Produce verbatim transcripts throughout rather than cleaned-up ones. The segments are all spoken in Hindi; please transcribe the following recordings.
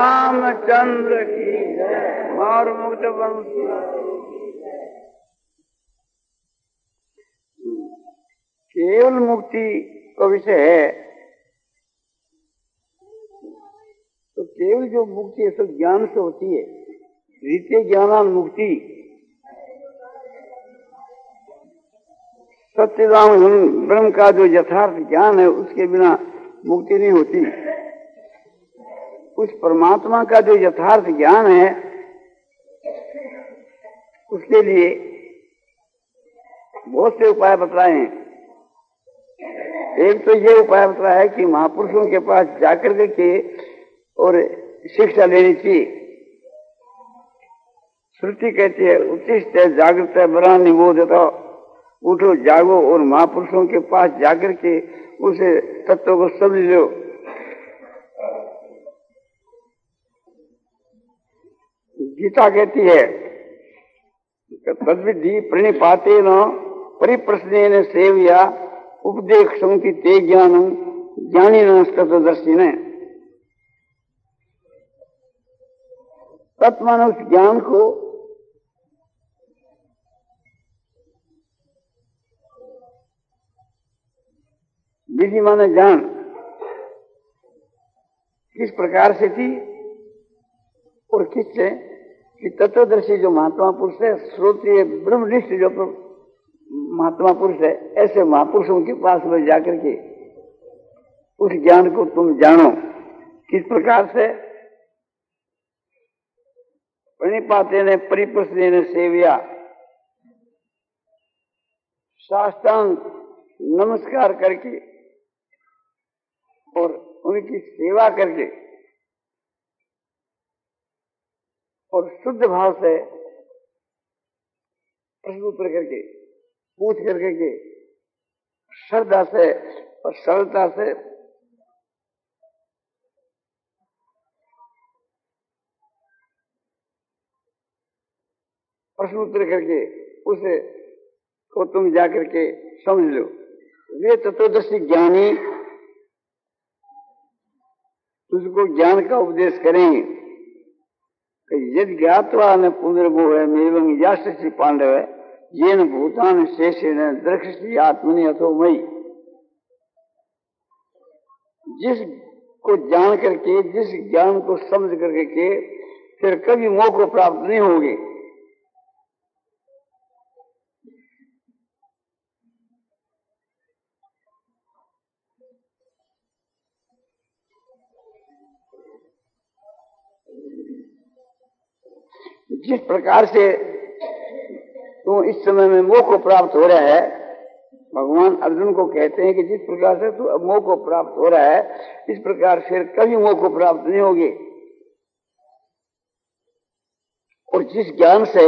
रामचंद्र की जय। और मुक्त वंश केवल मुक्ति का विषय है। तो केवल जो मुक्ति है सब ज्ञान से होती है। रीते ज्ञानान मुक्ति। सत्यनाम ब्रह्म का जो यथार्थ ज्ञान है उसके बिना मुक्ति नहीं होती। उस परमात्मा का जो यथार्थ ज्ञान है उसके लिए बहुत से उपाय बतलाए हैं। एक तो ये उपाय बताया है कि महापुरुषों के पास जाकर के और शिक्षा लेनी चाहिए। श्रुति कहती है उत्तिष्ठ जागृत बरा निबोधता, उठो जागो और महापुरुषों के पास जाकर के उस तत्व को समझ लो। गीता कहती है तद्विधि प्रणिपाते न परिप्रश्न सेव्या उपदेश संति ते ज्ञानम ज्ञानी न तत्वदर्शी ने। तत्मान उस ज्ञान को विधि माने जान किस प्रकार से थी और किससे कि तत्वदर्शी जो महात्मा पुरुष है, श्रोत्रिय ब्रह्मनिष्ठ जो महात्मा पुरुष है, ऐसे महापुरुषों के पास में जाकर के उस ज्ञान को तुम जानो। किस प्रकार से? प्रणिपाते ने परिप्रश्न ने सेविया, साष्टांग नमस्कार करके और उनकी सेवा करके और शुद्ध भाव से प्रश्न उत्तर करके पूछ करके के श्रद्धा से और सरलता से प्रश्न उत्तर करके उसे को तुम जाकर के समझ लो। वे तत्वदर्शी ज्ञानी तुझको ज्ञान का उपदेश करेंगे कि यदि ज्ञातवा न पुनर्मोह एवं याशी पांडव ये न भूतान शेषेण दृक्षि आत्मनि अथो मई। जिसको जान करके, जिस ज्ञान को समझ करके के फिर कभी मोह को प्राप्त नहीं होगी। जिस प्रकार से तू इस समय में मोह को प्राप्त हो रहा है, भगवान अर्जुन को कहते हैं कि जिस प्रकार से तू अब मोह को प्राप्त हो रहा है, इस प्रकार फिर कभी मोह को प्राप्त नहीं होगी। और जिस ज्ञान से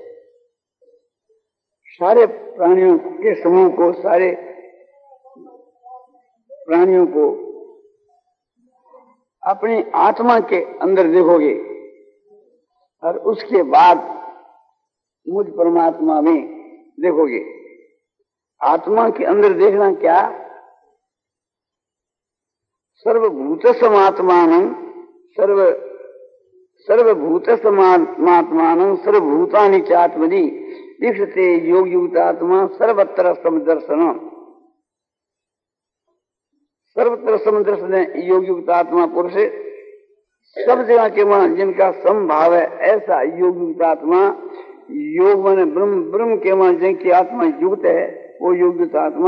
सारे प्राणियों के समूह को, सारे प्राणियों को अपनी आत्मा के अंदर देखोगे और उसके बाद मुझ परमात्मा में देखोगे। आत्मा के अंदर देखना क्या? सर्वभूत समात्मान सर्व सर्वभूत समात्मान सर्वभूतानि चात्मनि ईक्षते योग युक्तात्मा सर्वत्र समदर्शन। सर्वत्र समदर्शन योग युक्तात्मा पुरुष सब जगह के मन जिनका समभाव है, ऐसा योग युक्तात्मा, योग माने ब्रह्म, ब्रह्म के मन जिनकी आत्मा युक्त है वो योग युक्त आत्मा।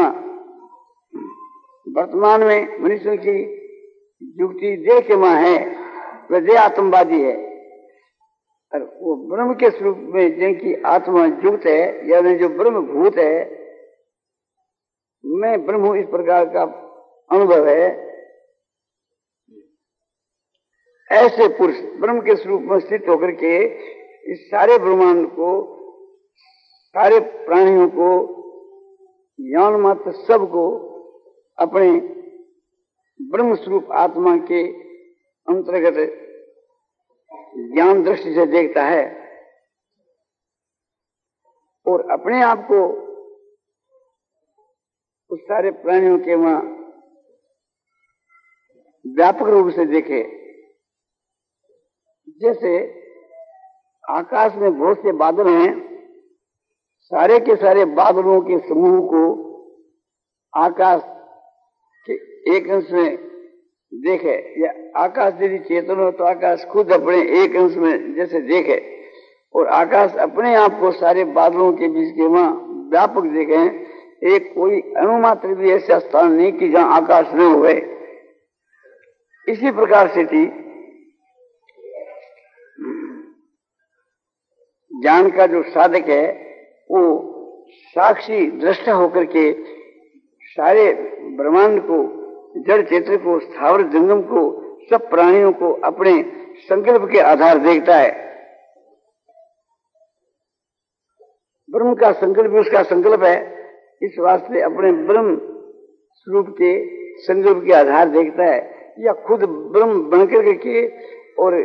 वर्तमान में मनुष्य की युक्ति देह के मां है, वह देह आत्मवादी है। और वो ब्रह्म के स्वरूप में जिनकी आत्मा युक्त है, यानी जो ब्रह्म भूत है, मैं ब्रह्म हूं, इस प्रकार का अनुभव है। ऐसे पुरुष ब्रह्म के स्वरूप में स्थित होकर के इस सारे ब्रह्मांड को, सारे प्राणियों को, ज्ञान मात्र सबको अपने ब्रह्म स्वरूप आत्मा के अंतर्गत ज्ञान दृष्टि से देखता है और अपने आप को उस सारे प्राणियों के वहां व्यापक रूप से देखे। जैसे आकाश में बहुत से बादल हैं, सारे के सारे बादलों के समूह को आकाश के एक अंश में देखे, या आकाश यदि चेतन हो तो आकाश खुद अपने एक अंश में जैसे देखे, और आकाश अपने आप को सारे बादलों के बीच के वहां व्यापक देखे, एक कोई अणुमात्र भी ऐसा स्थान नहीं कि जहां आकाश न हुए। इसी प्रकार से थी ज्ञान का जो साधक है वो साक्षी दृष्टा होकर के सारे ब्रह्मांड को, जड़ चेत्र को, स्थावर जंगम को, सब प्राणियों को अपने संकल्प के आधार देखता है। ब्रह्म का संकल्प उसका संकल्प है, इस वास्ते अपने ब्रह्म स्वरूप के संकल्प के आधार देखता है, या खुद ब्रह्म बनकर के और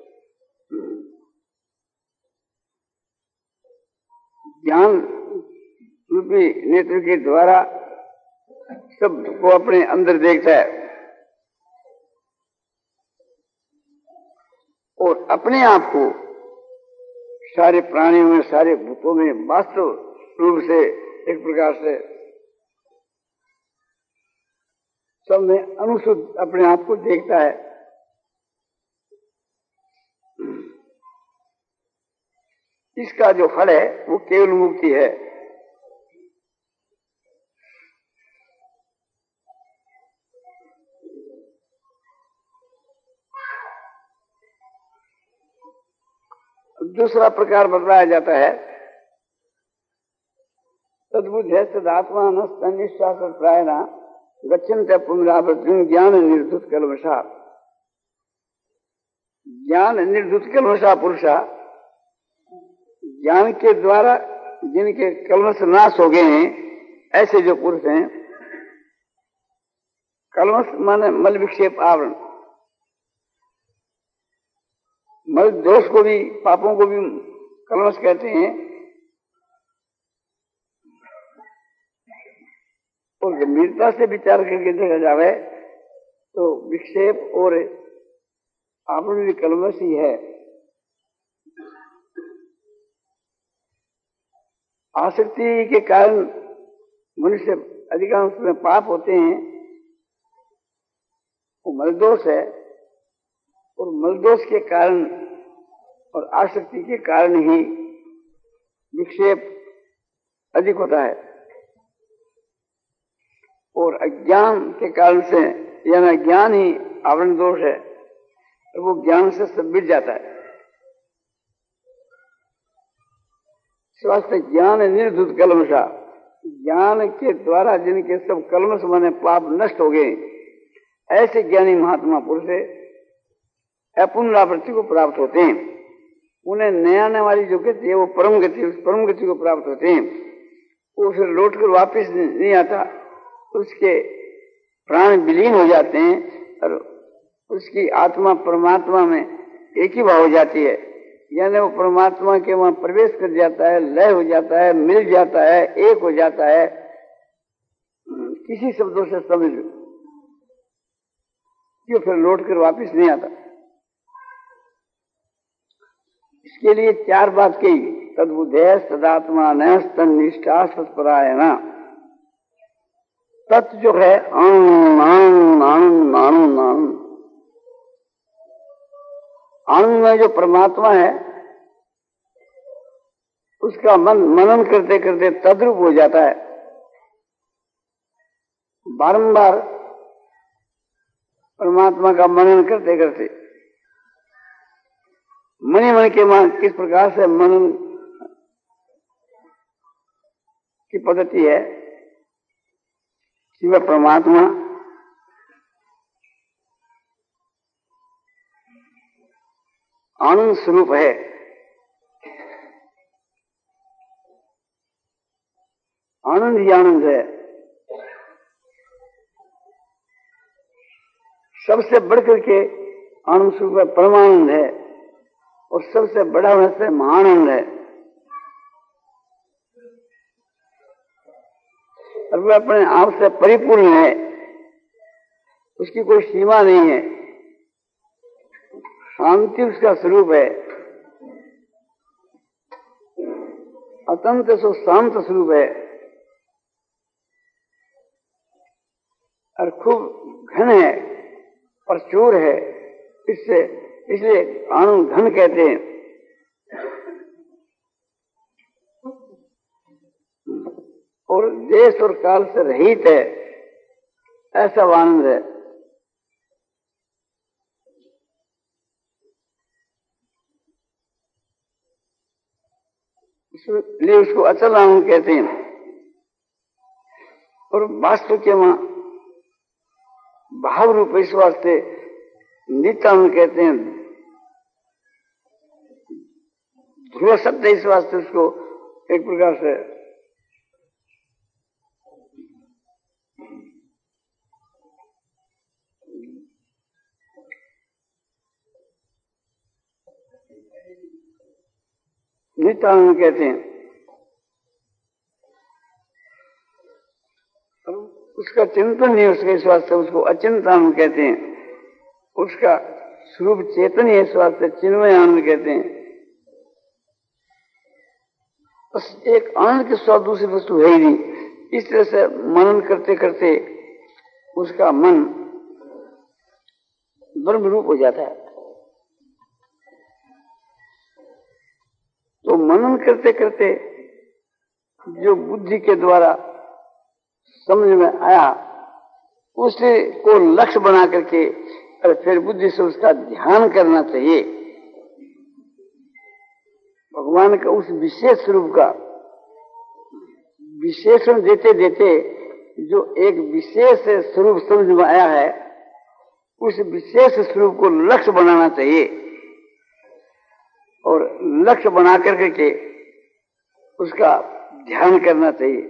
ज्ञान रूपी नेत्र के द्वारा सब को अपने अंदर देखता है और अपने आप को सारे प्राणियों में, सारे भूतों में वास्तव रूप से एक प्रकार से सब में अनुसूत अपने आप को देखता है। इसका जो फल है वो केवल मुक्ति है। दूसरा प्रकार बतलाया जाता है, तद्बुद्ध है तदात्मा निष्ठा प्रायणा गच्छन्त्य पुनरावृत्तिं ज्ञान निर्धुत कल्मषा। ज्ञान निर्धुत कल्मषा पुरुषा, ज्ञान के द्वारा जिनके कल्मष नाश हो गए हैं, ऐसे जो पुरुष हैं, कल्मष माने मल विक्षेप आवरण, मल दोष को भी, पापों को भी कल्मष कहते हैं। और गंभीरता से विचार करके देखा जाए तो विक्षेप और आवरण भी कल्मष ही है। आसक्ति के कारण मनुष्य अधिकांश में पाप होते हैं, वो मलदोष है, और मलदोष के कारण और आसक्ति के कारण ही विक्षेप अधिक होता है, और अज्ञान के कारण से, यानी ज्ञान ही आवरण दोष है, और वो ज्ञान से सब मिट जाता है। स्वास्थ्य ज्ञान निर्धुत कल्मषा, ज्ञान के द्वारा जिनके सब कल्मष माने पाप नष्ट हो गए, ऐसे ज्ञानी महात्मा पुरुष पुनरावृत्ति को प्राप्त होते हैं। उन्हें नया आने वाली जो गति है वो परम गति, उस परम गति को प्राप्त होते हैं। वो फिर लौट कर वापिस नहीं आता, उसके प्राण विलीन हो जाते हैं और उसकी आत्मा परमात्मा में एक ही भाव हो जाती है, यानी वो परमात्मा के वहां प्रवेश कर जाता है, लय हो जाता है, मिल जाता है, एक हो जाता है। किसी शब्दों से समझ लो, जो फिर लौट कर वापिस नहीं आता। इसके लिए चार बात कही, तद्बुद्धे सदात्मा निष्ठा सत्परायणा। तत्व जो है आनंद आनंद आनंद आनंद आनंद आनंद में जो परमात्मा है उसका मन मनन करते करते तद्रूप हो जाता है। बारंबार परमात्मा का मनन करते करते मनी मन के मन किस प्रकार से मनन की पद्धति है कि वह परमात्मा आनंद स्वरूप है। आनंद ही आनंद है, सबसे बढ़कर के आनंद स्वरूप है, परमानंद है, और सबसे बड़ा होने से महानंद है। और वह अपने आप से परिपूर्ण है, उसकी कोई सीमा नहीं है। शांति उसका स्वरूप है, अतंत सो शांत स्वरूप है और खूब घन है, प्रचुर है। इससे इसलिए आनंद घन कहते हैं। और देश और काल से रहित है, ऐसा आनंद है। इसलिए उसको अचल आनंद कहते हैं। और वास्तव के वहां भाव रूप इस वास्ते नित्यानंद कहते हैं। ध्रुव शब्द इस वास्ते उसको एक प्रकार से नित्यानंद कहते हैं। उसका चिंतन नहीं, उसके इस वास्ते उसको अचिंतानंद कहते हैं। उसका स्वरूप चेतन है, इस वास्ते चिन्मय आनंद कहते हैं। बस एक आनंद के सिवा दूसरी वस्तु है ही नहीं। इस तरह से मनन करते करते उसका मन ब्रह्म रूप हो जाता है। तो मनन करते करते जो बुद्धि के द्वारा समझ में आया, उसे को लक्ष्य बना करके और फिर बुद्धि से उसका ध्यान करना चाहिए। भगवान का उस विशेष स्वरूप का विशेषण देते देते जो एक विशेष स्वरूप समझ में आया है, उस विशेष स्वरूप को लक्ष्य बनाना चाहिए और लक्ष्य बना करके के उसका ध्यान करना चाहिए।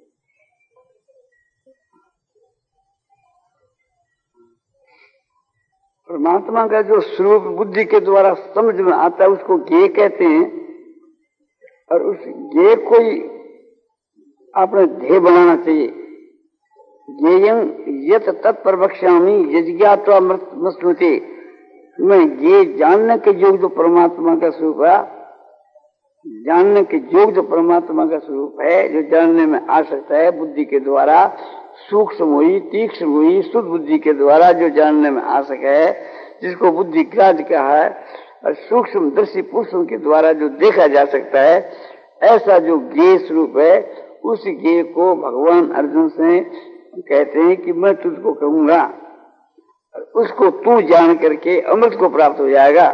परमात्मा का जो स्वरूप बुद्धि के द्वारा समझ में आता है, उसको ज्ञेय कहते हैं। और उस ज्ञेय को ही आपने ध्येय बनाना चाहिए। ज्ञेयं यत् तत्प्रवक्ष्यामि यज्ञात्वा मृत्युमश्नुते। मैं ये जानने के योग जो परमात्मा का स्वरूप है, जानने के योग जो परमात्मा का स्वरूप है, जो जानने में आ सकता है बुद्धि के द्वारा, सूक्ष्म हुई तीक्ष्ण हुई शुद्ध बुद्धि के द्वारा जो जानने में आ सके, जिसको बुद्धि ग्राह्य कहा है, और सूक्ष्म दृष्टि पुरुषों के द्वारा जो देखा जा सकता है, ऐसा जो ज्ञेय स्वरूप है, उस ज्ञेय को भगवान अर्जुन से कहते हैं कि मैं तुझको कहूंगा, उसको तू जान करके अमृत को प्राप्त हो जाएगा।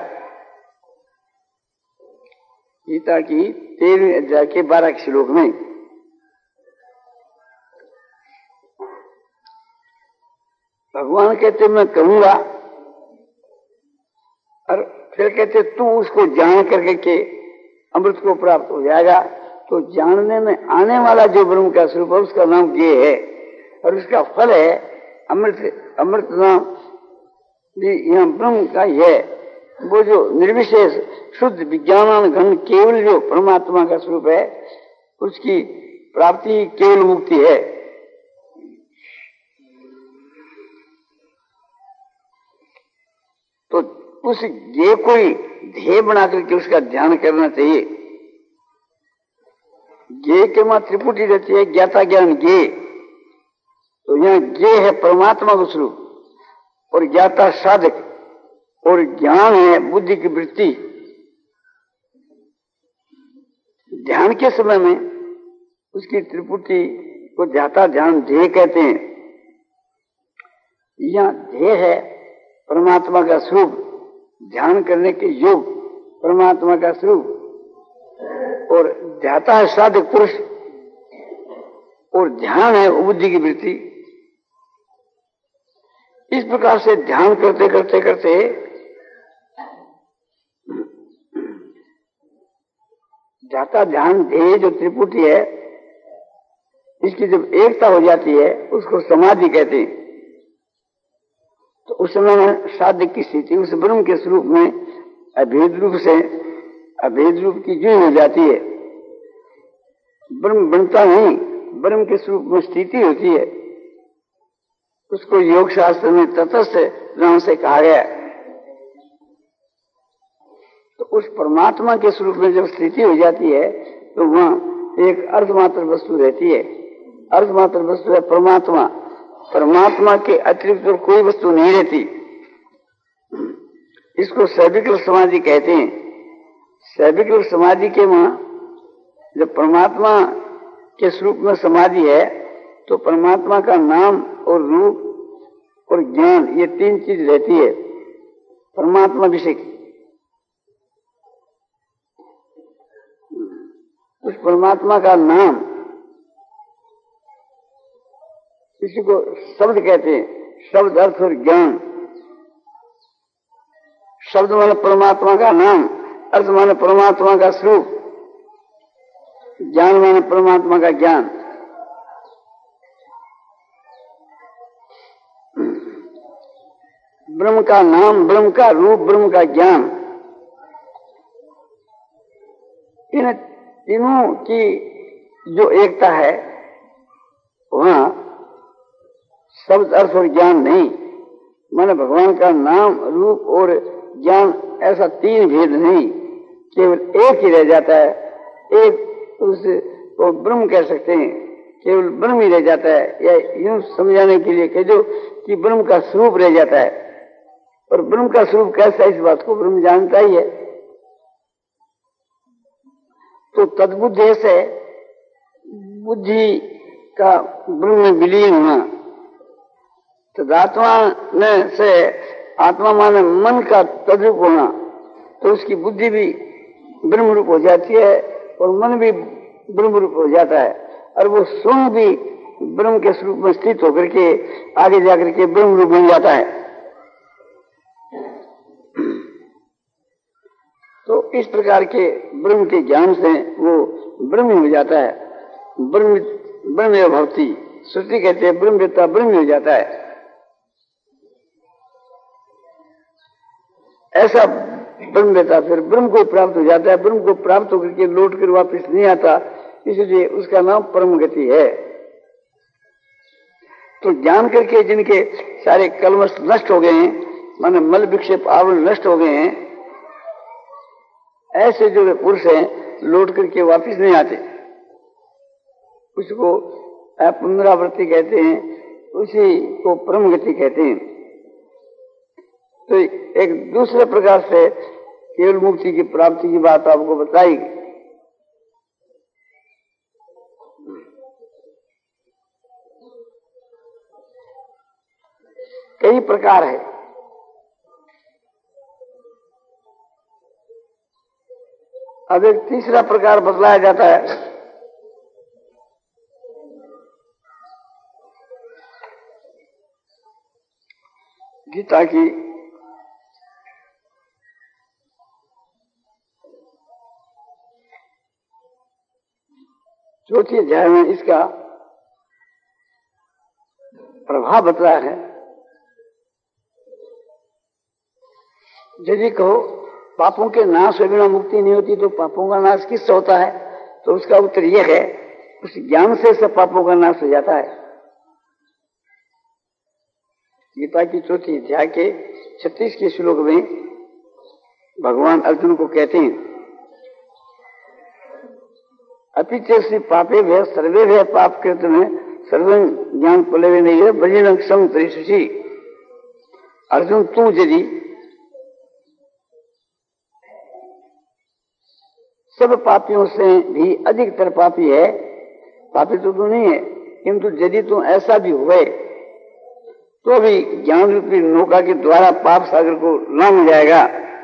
गीता की तेरहवीं अध्याय के बारह श्लोक में भगवान कहते मैं कहूंगा, और फिर कहते तू उसको जान करके के अमृत को प्राप्त हो जाएगा। तो जानने में आने वाला जो ब्रह्म का स्वरूप है, उसका नाम ज्ञेय है, और उसका फल है अमृत। अमृत नाम भी यहाँ ब्रह्म का ही है। वो जो निर्विशेष शुद्ध विज्ञान घन केवल जो परमात्मा का स्वरूप है, उसकी प्राप्ति केवल मुक्ति है। तो उस ज्ञेय को ही ध्येय बना करके उसका ध्यान करना चाहिए। ज्ञेय के मां त्रिपुटी रहती है, ज्ञाता ज्ञान ज्ञेय। तो यहाँ ज्ञेय है परमात्मा का स्वरूप, और ज्ञाता साधक, और ज्ञान है बुद्धि की वृत्ति। ध्यान के समय में उसकी त्रिपुटी को ध्याता ध्यान ध्येय कहते हैं। यहाँ ध्येय है परमात्मा का स्वरूप, ध्यान करने के योग परमात्मा का स्वरूप, और ध्याता है साधक पुरुष, और ध्यान है बुद्धि की वृत्ति। इस प्रकार से ध्यान करते करते करते ध्याता ध्यान ध्येय जो त्रिपुटी है, इसकी जब एकता हो जाती है, उसको समाधि कहते हैं। तो उस समय में साधक की स्थिति उस ब्रह्म के स्वरूप में अभेद रूप से अभेद रूप की जो हो जाती है। ब्रह्म बनता नहीं, ब्रह्म के स्वरूप में स्थिति होती है। उसको योग शास्त्र में तटस्थ नाम से कहा गया। उस परमात्मा के स्वरूप में जब स्थिति हो जाती है तो वहां एक अर्धमात्र वस्तु रहती है। अर्धमात्र वस्तु है परमात्मा। परमात्मा के अतिरिक्त तो कोई वस्तु नहीं रहती। इसको सैविकल समाधि कहते हैं। सैविकल समाधि के वहां जब परमात्मा के स्वरूप में समाधि है तो परमात्मा का नाम और रूप और ज्ञान ये तीन चीज रहती है परमात्मा विषय की। उस परमात्मा का नाम, इसी को शब्द कहते हैं। शब्द अर्थ और ज्ञान। शब्द माने परमात्मा का नाम, अर्थ माने परमात्मा का स्वरूप, ज्ञान माने परमात्मा का ज्ञान। ब्रह्म का नाम, ब्रह्म का रूप, ब्रह्म का ज्ञान, इन तीनों की जो एकता है वहां शब्द अर्थ और ज्ञान नहीं। माने भगवान का नाम, रूप और ज्ञान ऐसा तीन भेद नहीं, केवल एक ही रह जाता है। एक उसे तो ब्रह्म कह सकते हैं, केवल ब्रह्म ही रह जाता है। या यूं समझाने के लिए कह दो कि ब्रह्म का स्वरूप रह जाता है। और ब्रह्म का स्वरूप कैसा, इस बात को ब्रह्म जानता ही है। तो तद्बुद्धि से बुद्धि का ब्रह्म में विलीन होना, तदात्मा में से आत्मा माने मन का तद्रूप होना, तो उसकी बुद्धि भी ब्रह्म रूप हो जाती है और मन भी ब्रह्म रूप हो जाता है। और वो स्वयं भी ब्रह्म के स्वरूप में स्थित होकर के आगे जाकर के ब्रह्म रूप बन जाता है। तो इस प्रकार के ब्रह्म के ज्ञान से वो ब्रह्म हो जाता है। ब्रह्म ब्रह्म भवति, श्रुति कहते हैं ब्रह्मवेत्ता ब्रह्म हो जाता है। ऐसा ब्रह्मवेत्ता फिर ब्रह्म को प्राप्त हो जाता है। ब्रह्म को प्राप्त होकर के लौट कर वापस नहीं आता, इसलिए उसका नाम परम गति है। तो जान करके जिनके सारे कलमश नष्ट हो गए हैं, माने मल विक्षेप आवरण नष्ट हो गए हैं, ऐसे जो वे पुरुष हैं लौट करके वापिस नहीं आते। उसको पुनरावृत्ति कहते हैं, उसी को परम गति कहते हैं। तो एक दूसरे प्रकार से केवल मुक्ति की प्राप्ति की बात आपको बताई। कई प्रकार है। अब एक तीसरा प्रकार बतलाया जाता है। गीता की चौथी अध्याय में इसका प्रभाव बतलाया है। यदि कहो पापों के नाश से बिना मुक्ति नहीं होती तो पापों का नाश किससे होता है, तो उसका उत्तर यह है उस ज्ञान से सब पापों का नाश हो जाता है। गीता की चौथी अध्याय के छत्तीस के श्लोक में भगवान अर्जुन को कहते हैं, अपिचेसी पापे भय सर्वे भय पाप कृत में सर्वं ज्ञान पलवे नहीं है बजरंग सम त्रिशुचि। अर्जुन तू यदि सब पापियों से भी अधिकतर पापी है, पापी तो तू नहीं है, किंतु यदि तू ऐसा भी हुए तो भी ज्ञान रूपी नौका के द्वारा पाप सागर को लांघ जाएगा।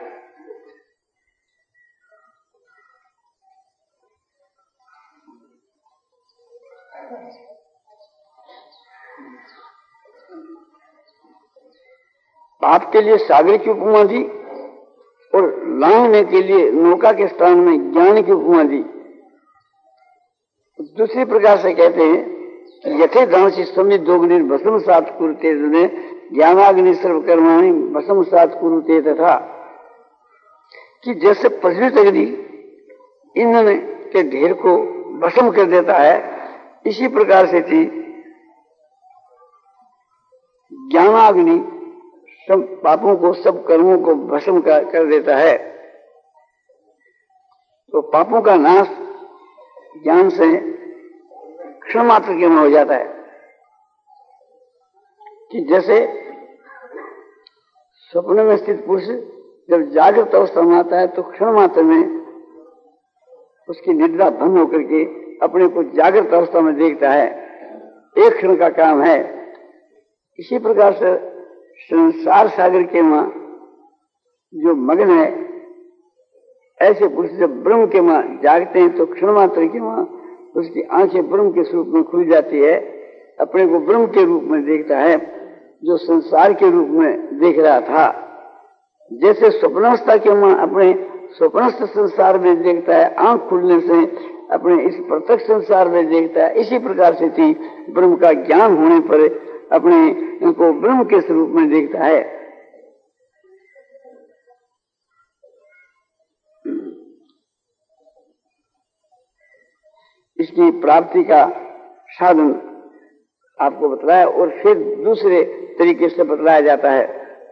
पाप के लिए सागर की उपमा दी और लांघने के लिए नौका के स्थान में ज्ञान की उपमा दी। दूसरी प्रकार से कहते हैं यथे दांसी समित दोगुनी भस्म सात कुरुते ज्ञानाग्नि सर्वकर्माणि भस्म सात कुरुते, तथा कि जैसे प्रज्वलित अग्नि ईंधन के ढेर को भस्म कर देता है, इसी प्रकार से थी ज्ञानाग्नि सब पापों को, सब कर्मों को भस्म कर देता है। तो पापों का नाश ज्ञान से क्षण मात्र के में हो जाता है। कि जैसे स्वप्न में स्थित पुरुष जब जागृत अवस्था में आता है तो क्षण मात्र में उसकी निद्रा भंग होकर के अपने को जागृत अवस्था में देखता है, एक क्षण का काम है। इसी प्रकार से संसार सागर के मां जो मग्न है, ऐसे पुरुष जब ब्रह्म के मां जागते हैं तो क्षण मात्र के मां उसकी आंखें ब्रह्म के स्वरूप में खुल जाती है, अपने को ब्रह्म के रूप में देखता है जो संसार के रूप में देख रहा था। जैसे स्वप्नावस्था के मां अपने स्वप्नस्थ संसार में देखता है, आंख खुलने से अपने इस प्रत्यक्ष संसार में देखता है, इसी प्रकार से थी ब्रह्म का ज्ञान होने पर अपने इनको ब्रह्म के स्वरूप में देखता है। इसकी प्राप्ति का साधन आपको बतलाया और फिर दूसरे तरीके से बतलाया जाता है।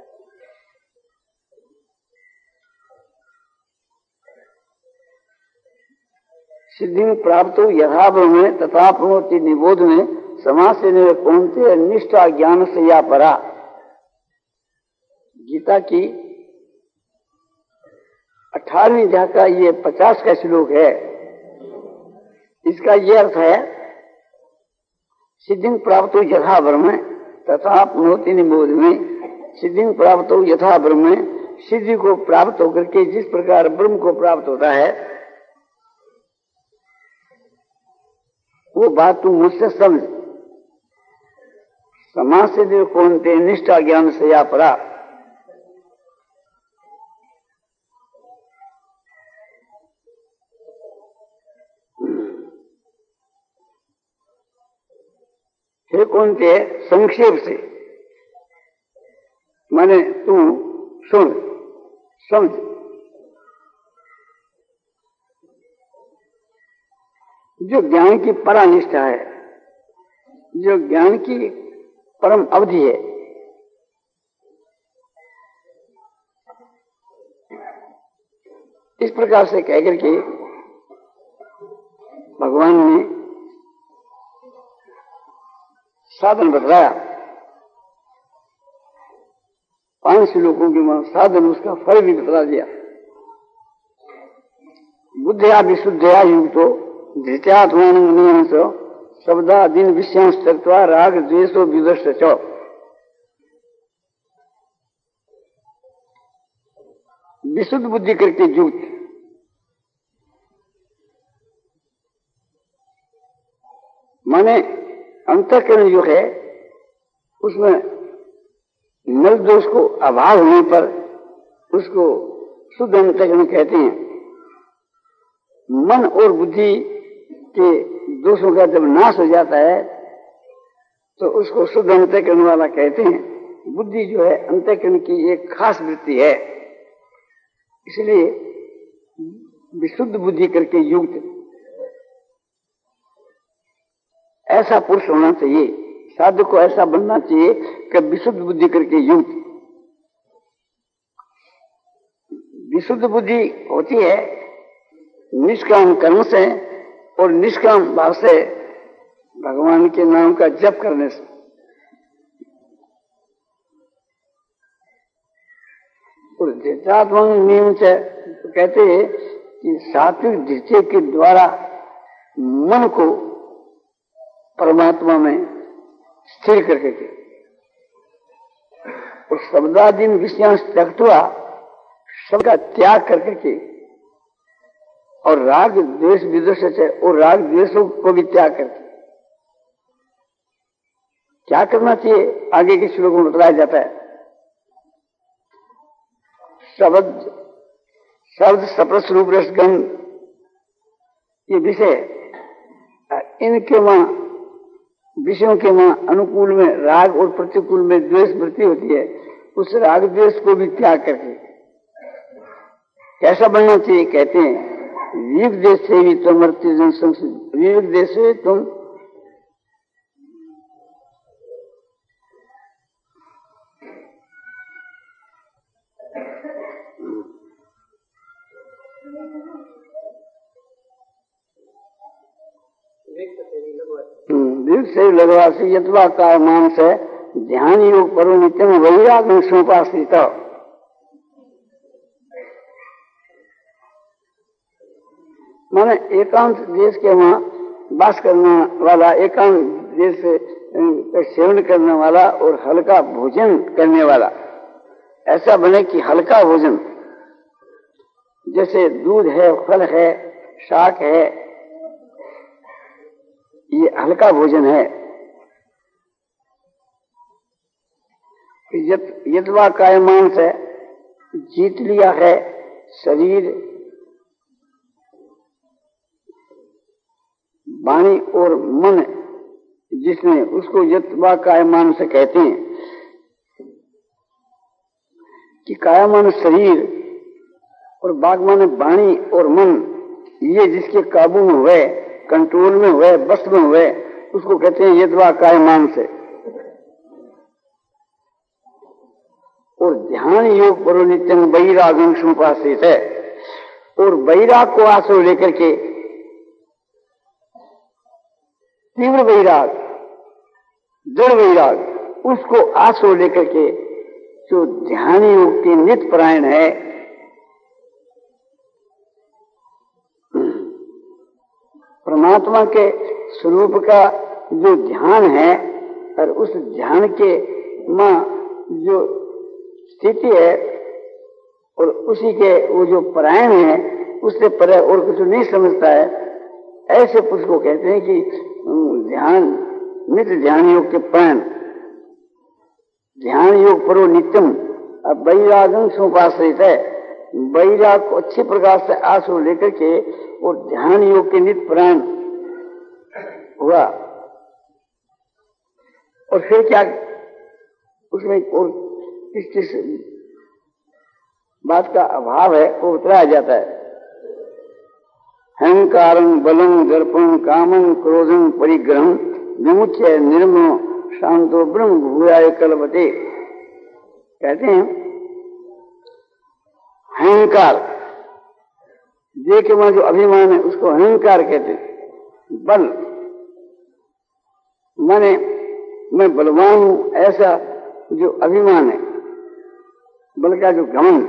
सिद्धि प्राप्त यथा ब्रह्म तथा प्रणोति निबोध में समाज से कौनते निष्ठा ज्ञान से या परा। गीता की अठारहवीं अध्याय का ये पचास का श्लोक है। इसका ये अर्थ है सिद्धि प्राप्त यथा ब्रह्म तथा प्रणोति निबोध में, सिद्धि प्राप्त यथा ब्रह्म, सिद्धि को प्राप्त होकर के जिस प्रकार ब्रह्म को प्राप्त होता है वो बात तू मुझसे समझ। समाज से जो कौनते निष्ठा ज्ञान से या परा। फिर कौनते संक्षेप से, माने तू सुन समझ। जो ज्ञान की परानिष्ठा है, जो ज्ञान की परम अवधि है, इस प्रकार से कहकर के भगवान ने साधन बतलाया। पांच श्लोकों के साधन उसका फल भी बतला दिया। बुद्धया विशुद्धया युक्तो धृत्यात्मान शब्दा दिन विषयांश तत्वा राग द्वेषो विदुष्ट च। विशुद्ध बुद्धि करके युक्त, माने अंतःकरण जो है उसमें नल दोष को अभाव होने पर उसको शुद्ध अंतःकरण कहते हैं। मन और बुद्धि के दोषों का जब नाश हो जाता है तो उसको शुद्ध अंतःकरण वाला कहते हैं। बुद्धि जो है अंतःकरण की एक खास वृत्ति है, इसलिए विशुद्ध बुद्धि करके युक्त ऐसा पुरुष होना चाहिए। साधु को ऐसा बनना चाहिए कि विशुद्ध बुद्धि करके युक्त। विशुद्ध बुद्धि होती है निष्काम कर्म से और निष्काम भाव से भगवान के नाम का जप करने से। और धृत्यात्मक नियम से तो कहते हैं कि सात्विक धृत्य के द्वारा मन को परमात्मा में स्थिर करके के और शब्दादीन विषयांश त्यक्त्वा, शब्द का त्याग करके के और राग द्वेष विदुष से और राग द्वेषों को भी त्याग करके क्या करना चाहिए आगे के श्लोक में बताया जाता है। शब्द शब्द सप्रस रूप रसगंध ये विषय, इनके वहां विषयों के वहां अनुकूल में राग और प्रतिकूल में द्वेष वृत्ति होती है। उस राग द्वेष को भी त्याग करके कैसा बनना चाहिए कहते हैं विवेक देश से भी तुम मृत्यु जन संसिद्ध। विवेक देश से तुम दीर्घ से लगवा से यत्वा काय मानस है ध्यान योग परो नित्यम वैराग सोपाश्रित। माने एकांत देश के वहाँ वास करने वाला, एकांत देश का सेवन करने वाला और हल्का भोजन करने वाला ऐसा बने कि हल्का भोजन, जैसे दूध है, फल है, शाक है, ये हल्का भोजन है। यद्वा काय मांस है, जीत लिया है शरीर, वाणी और मन जिसने, उसको यत्वा काय मांस कहते हैं। कि काय माने शरीर और बाग माने वाणी और मन, ये जिसके काबू में हुए, कंट्रोल में हुए, बस में हुए, उसको कहते हैं यद्वा काय मांस है। और ध्यान योग परो नित्यम वैरागं समुपाश्रित है। और वैराग को आश्रय लेकर के, तीव्र वैराग, दृढ़ वैराग, उसको आश्रय लेकर के जो ध्यान योग के नित्य परायण है, परमात्मा के स्वरूप का जो ध्यान है और उस ध्यान के मां जो स्थिति है और उसी के वो जो परायण है, उससे परे और कुछ नहीं समझता है, ऐसे पुरुष को कहते हैं कि ध्यान, नित्य ध्यान योग के परायण, ध्यान योग परो नित्यम। अब वैरागं समुपाश्रित है, वैराग को अच्छे प्रकार से आश्रय लेकर के और ध्यान योग के नित्य परायण हुआ। और फिर क्या उसमें और किस किस बात का अभाव है वो उतराया जाता है। अहंकारं बलं दर्पं कामं क्रोधं परिग्रहं विमुच्य निर्मलो शांतो ब्रह्म भूयाय कल्पते। कहते हैं अहंकार, जे के वहां जो अभिमान है उसको अहंकार कहते हैं। बल माने मैं बलवान हूं, ऐसा जो अभिमान है, बल का जो घमंड।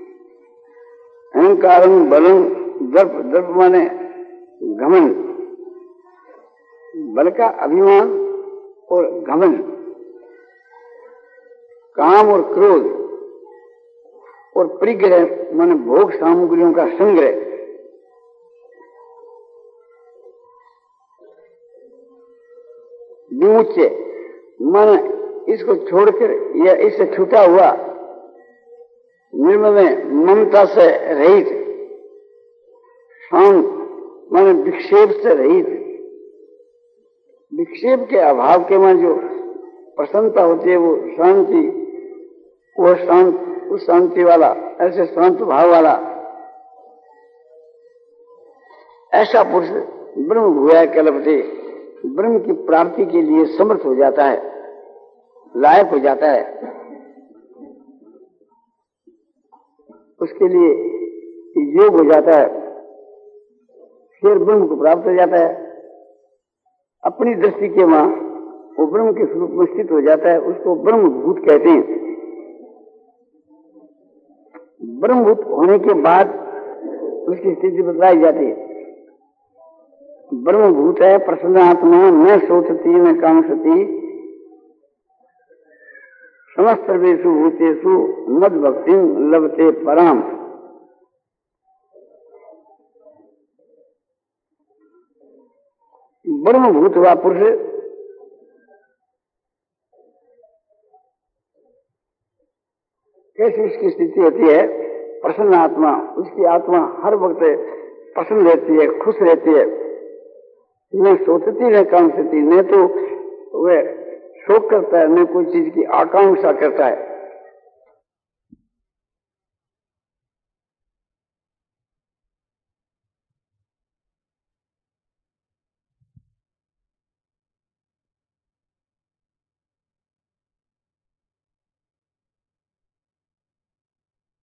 अहंकारं बलं दर्प, दर्प माने घमंड, बल का अभिमान और घमंड। काम और क्रोध और परिग्रह माने भोग सामग्रियों का संग्रह। विमुच्य माने इसको छोड़कर या इससे छूटा हुआ, निर्मल ममता से रहित, शांत माने विक्षेप से रहित। विक्षेप के अभाव के में जो प्रसन्नता होती है वो शांति, वो शांत, उस शांति वाला, ऐसे शांत भाव वाला ऐसा पुरुष ब्रह्म भूयाय कल्पते, ब्रह्म की प्राप्ति के लिए समर्थ हो जाता है, लायक हो जाता है। उसके लिए योग हो जाता है, फिर ब्रह्म को प्राप्त हो जाता है। अपनी दृष्टि के वहां वो ब्रह्म के स्वरूप में स्थित हो जाता है, उसको ब्रह्मभूत कहते हैं। ब्रह्मभूत होने के बाद उसकी स्थिति बदलाई जाती है। ब्रह्मभूत है प्रसन्न आत्मा, न सोचती न कांक्षती, समस्त सर्वेषु भूतेषु मद भक्ति लभते पराम। ब्रह्मभूत हुआ पुरुष कैसी उसकी स्थिति होती है? प्रसन्न आत्मा, उसकी आत्मा हर वक्त प्रसन्न रहती है, खुश रहती है, न सोचती न कांक्षती, न तो वह शोक करता है, न कोई चीज की आकांक्षा करता है।